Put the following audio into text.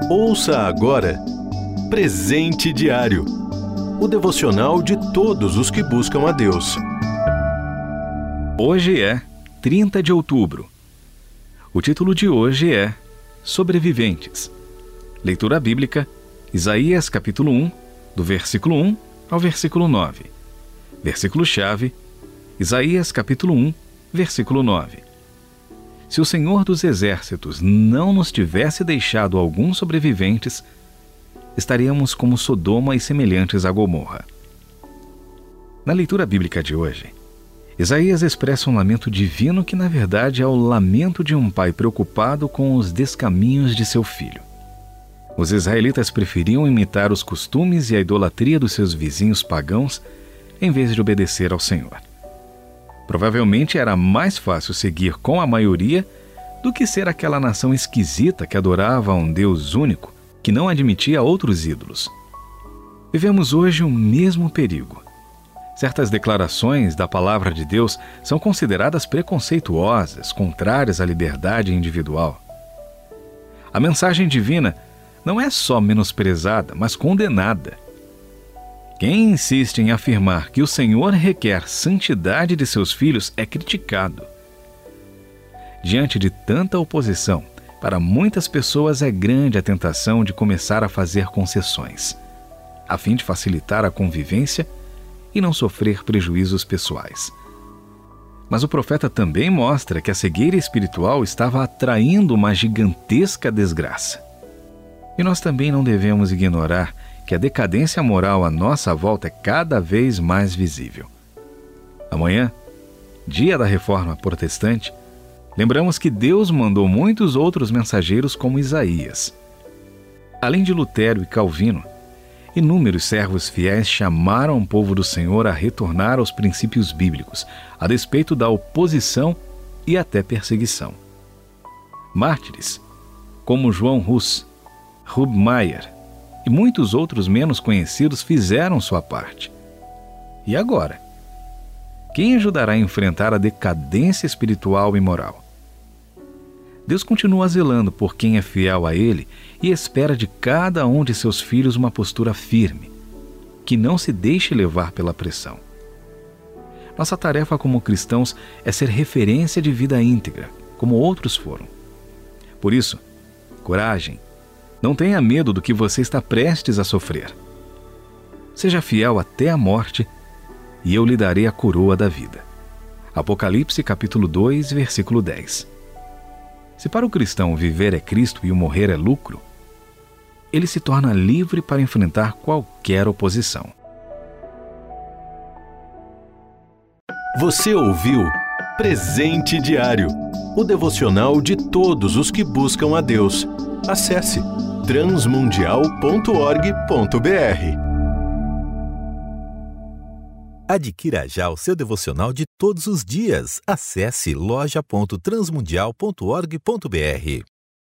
Ouça agora Presente Diário, o devocional de todos os que buscam a Deus. Hoje é 30 de outubro. O título de hoje é Sobreviventes. Leitura bíblica, Isaías capítulo 1, do versículo 1 ao versículo 9. Versículo-chave, Isaías capítulo 1, versículo 9. Se o Senhor dos Exércitos não nos tivesse deixado alguns sobreviventes, estaríamos como Sodoma e semelhantes a Gomorra. Na leitura bíblica de hoje, Isaías expressa um lamento divino que, na verdade, é o lamento de um pai preocupado com os descaminhos de seu filho. Os israelitas preferiam imitar os costumes e a idolatria dos seus vizinhos pagãos em vez de obedecer ao Senhor. Provavelmente era mais fácil seguir com a maioria do que ser aquela nação esquisita que adorava a um Deus único, que não admitia outros ídolos. Vivemos hoje o mesmo perigo. Certas declarações da palavra de Deus são consideradas preconceituosas, contrárias à liberdade individual. A mensagem divina não é só menosprezada, mas condenada. Quem insiste em afirmar que o Senhor requer santidade de seus filhos é criticado. Diante de tanta oposição, para muitas pessoas é grande a tentação de começar a fazer concessões, a fim de facilitar a convivência e não sofrer prejuízos pessoais. Mas o profeta também mostra que a cegueira espiritual estava atraindo uma gigantesca desgraça. E nós também não devemos ignorar que a decadência moral à nossa volta é cada vez mais visível. Amanhã, dia da Reforma Protestante, lembramos que Deus mandou muitos outros mensageiros como Isaías. Além de Lutero e Calvino, inúmeros servos fiéis chamaram o povo do Senhor a retornar aos princípios bíblicos, a despeito da oposição e até perseguição. Mártires, como João Hus, Rub Meyer e muitos outros menos conhecidos fizeram sua parte. E agora? Quem ajudará a enfrentar a decadência espiritual e moral? Deus continua zelando por quem é fiel a Ele e espera de cada um de seus filhos uma postura firme, que não se deixe levar pela pressão. Nossa tarefa como cristãos é ser referência de vida íntegra, como outros foram. Por isso, coragem. Não tenha medo do que você está prestes a sofrer. Seja fiel até a morte e eu lhe darei a coroa da vida. Apocalipse capítulo 2, versículo 10. Se para o cristão viver é Cristo e o morrer é lucro, ele se torna livre para enfrentar qualquer oposição. Você ouviu Presente Diário, o devocional de todos os que buscam a Deus. Acesse transmundial.org.br. Adquira já o seu devocional de todos os dias. Acesse loja.transmundial.org.br.